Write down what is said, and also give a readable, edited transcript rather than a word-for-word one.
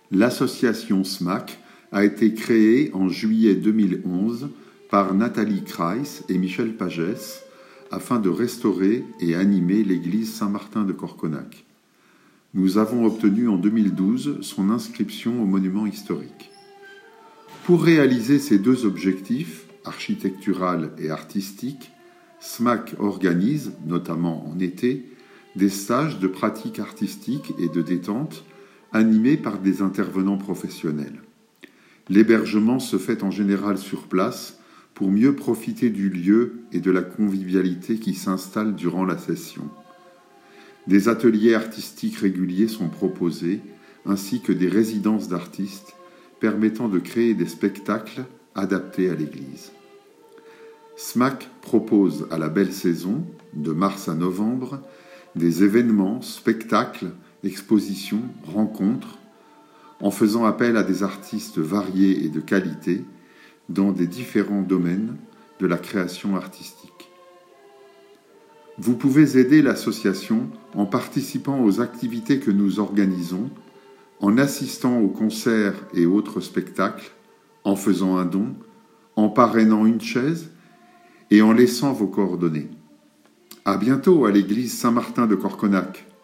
L'association SMAC a été créée en juillet 2011 par Nathalie Kreis et Michel Pagès afin de restaurer et animer l'église Saint-Martin de Corconac. Nous avons obtenu en 2012 son inscription au monument historique. Pour réaliser ces deux objectifs, architectural et artistique, SMAC organise, notamment en été, des stages de pratique artistique et de détente animés par des intervenants professionnels. L'hébergement se fait en général sur place pour mieux profiter du lieu et de la convivialité qui s'installe durant la session. Des ateliers artistiques réguliers sont proposés, ainsi que des résidences d'artistes permettant de créer des spectacles adaptés à l'église. SMAC propose à la belle saison, de mars à novembre, des événements, spectacles, expositions, rencontres, en faisant appel à des artistes variés et de qualité dans des différents domaines de la création artistique. Vous pouvez aider l'association en participant aux activités que nous organisons, en assistant aux concerts et autres spectacles, en faisant un don, en parrainant une chaise et en laissant vos coordonnées. À bientôt à l'église Saint-Martin de Corconac.